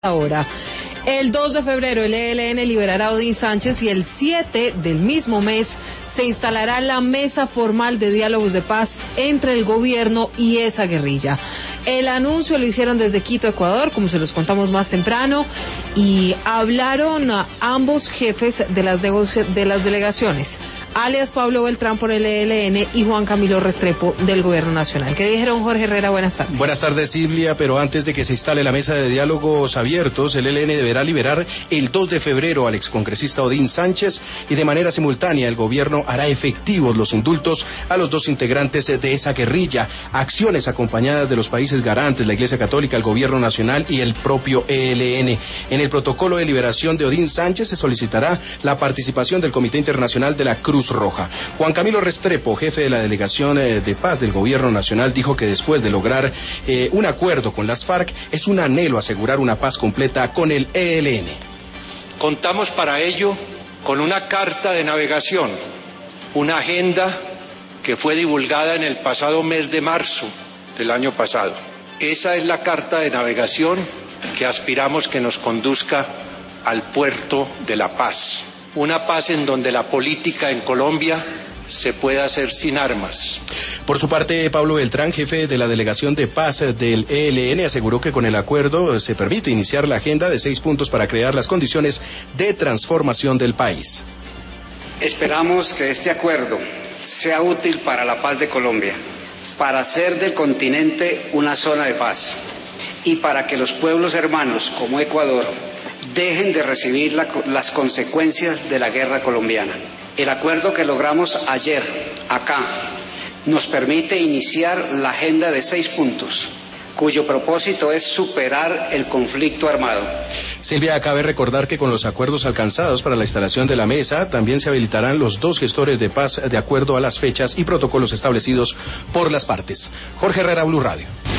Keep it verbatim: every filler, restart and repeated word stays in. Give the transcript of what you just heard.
Ahora, el dos de febrero el E L N liberará a Odín Sánchez y el siete del mismo mes se instalará la mesa formal de diálogos de paz entre el gobierno y esa guerrilla. El anuncio lo hicieron desde Quito, Ecuador, como se los contamos más temprano, y hablaron a ambos jefes de las, de las delegaciones, alias Pablo Beltrán por el E L N y Juan Camilo Restrepo del Gobierno Nacional. ¿Qué dijeron, Jorge Herrera? Buenas tardes. Buenas tardes, Silvia, pero antes de que se instale la mesa de diálogos abiertos, el E L N deberá liberar el dos de febrero al excongresista Odín Sánchez y de manera simultánea el gobierno hará efectivos los indultos a los dos integrantes de esa guerrilla. Acciones acompañadas de los países garantes, la Iglesia Católica, el Gobierno Nacional y el propio E L N. En el protocolo de liberación de Odín Sánchez se solicitará la participación del Comité Internacional de la Cruz Roja. Juan Camilo Restrepo, jefe de la Delegación de Paz del Gobierno Nacional, dijo que después de lograr eh, un acuerdo con las FARC, es un anhelo asegurar una paz completa con el E L N. Contamos para ello con una carta de navegación, una agenda que fue divulgada en el pasado mes de marzo del año pasado. Esa es la carta de navegación que aspiramos que nos conduzca al puerto de la paz. Una paz en donde la política en Colombia se pueda hacer sin armas. Por su parte, Pablo Beltrán, jefe de la Delegación de Paz del E L N, aseguró que con el acuerdo se permite iniciar la agenda de seis puntos para crear las condiciones de transformación del país. Esperamos que este acuerdo sea útil para la paz de Colombia, para hacer del continente una zona de paz y para que los pueblos hermanos como Ecuador dejen de recibir la, las consecuencias de la guerra colombiana. El acuerdo que logramos ayer, acá, nos permite iniciar la agenda de seis puntos, cuyo propósito es superar el conflicto armado. Silvia, cabe recordar que con los acuerdos alcanzados para la instalación de la mesa, también se habilitarán los dos gestores de paz de acuerdo a las fechas y protocolos establecidos por las partes. Jorge Herrera, Blue Radio.